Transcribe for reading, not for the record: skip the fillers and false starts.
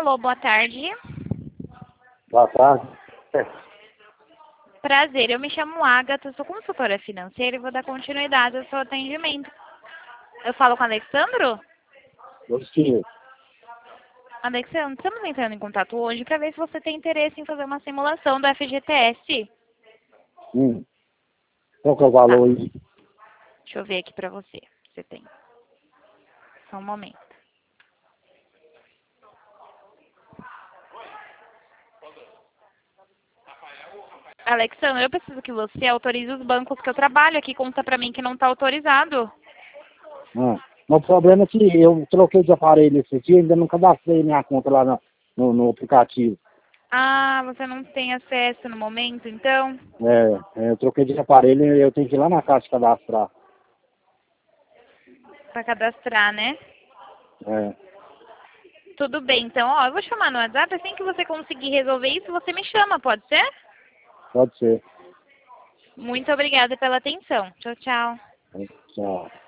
Alô, boa tarde. Boa tarde. Prazer, eu me chamo Agatha, sou consultora financeira e vou dar continuidade ao seu atendimento. Eu falo com o Alexandro? Sim. Alexandro, estamos entrando em contato hoje para ver se você tem interesse em fazer uma simulação do FGTS. Qual que é o valor aí? Deixa eu ver aqui para você. Você tem. Só um momento. Alexandre, eu preciso que você autorize os bancos que eu trabalho aqui. Conta pra mim que não está autorizado. Mas o problema é que eu troquei de aparelho esse dia e ainda não cadastrei minha conta lá no aplicativo. Ah, você não tem acesso no momento, então? Eu troquei de aparelho e eu tenho que ir lá na caixa cadastrar. Pra cadastrar, né? É, Tudo bem, então, ó, eu vou chamar no WhatsApp. Assim que você conseguir resolver isso, você me chama, pode ser? pode ser. Muito obrigada pela atenção. Tchau, tchau. Tchau.